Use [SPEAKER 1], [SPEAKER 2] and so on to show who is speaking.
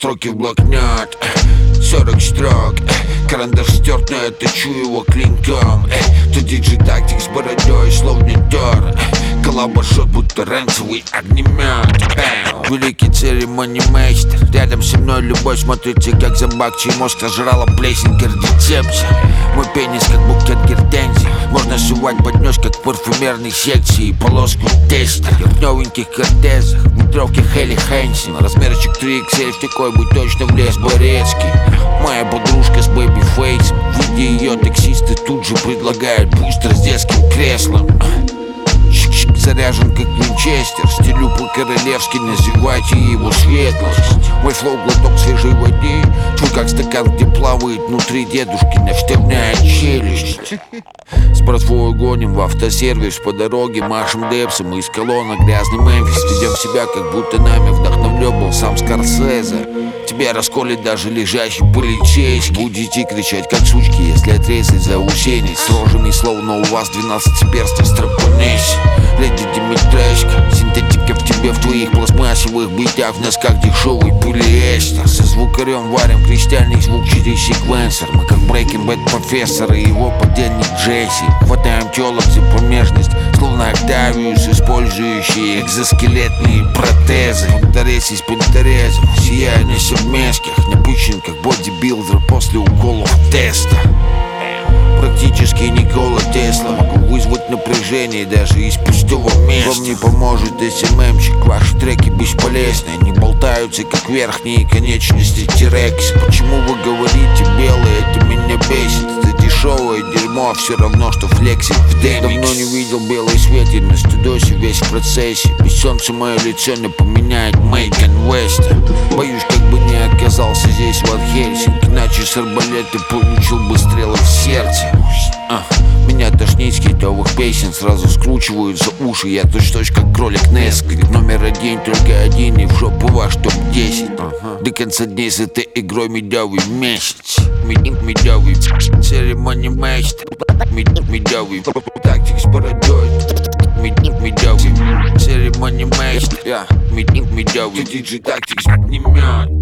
[SPEAKER 1] строки в блокнот, 40 строк, карандаш стерт, но я точу его клинком. То диджей тактик с бородой, словно Тор, коллаба-шот, будто ранцевый огнемет. Великий церемонимейстер, рядом со мной любовь смотрится, как зомбак, чей мозг сожрала плесень кардицепса. Мой пенис, как букет гортензий, можно сувать под нос, как в парфюмерной секции. Полоску тестер в новеньких кортезах, в метровке Хелли Хэнсон. Размерчик 3XL, в такой бы точно влез Борецкий. Моя подружка с бэби-фейсом, видя ее, таксисты тут же предлагают бустер с детским креслом. Заряжен как винчестер, стилю по-королевски, называйте его светлость. Мой флоу глоток свежей воды, твой как стакан, где плавает внутри дедушкина вставная челюсть. С братвой гоним в автосервис, по дороге машем депсом, из колонок грязный Мемфис. Ведем себя, как будто нами вдохновлен был сам Скорсезе. Тебя расколет даже лежащий полицейский. Будете кричать, как сучки, если отрезать заусенец. С рожами, словно у вас 12 перстов, страпанись. Леди Димитрашка, синтетика в тебе, в твоих пластмассовых битах, в носках дешевый полиэстер. Со звукарем варим кристальный звук через секвенсор. Мы как Breaking Bad профессор и его подельник Джесси. Хватаем телок за промежность, словно Октавиус, использующий экзоскелетные протезы. Панторез из панторезов, сияя на совместках, напыщен как бодибилдер после уколов теста. Практически Никола Тесла, могу вызвать напряжение даже из пустого места. Вам не поможет СММщик, ваши треки бесполезны, они болтаются как верхние конечности Тирекса. Почему вы говорите белое, это меня бесит. Это дешевое дерьмо, все равно что флексит в демикс. Давно не видел белый свет, и на студосе весь в процессе. Без солнца мое лицо напоминает Мейган Веста. Боюсь, как бы не оказался здесь Ван Хельсинг, иначе с арбалета получил бы стрелы в сердце. Меня тошнит с хитовых песен, сразу скручивают за уши. Я точь-точь как кролик Несквик, номер один, только один, и в жопу ваш топ-10. До конца дней с этой игрой медовый месяц. Медовый церемонимейстер, медовый тактик с бородой. Медовый церемонимейстер, медовый диджей тактик с огнемет.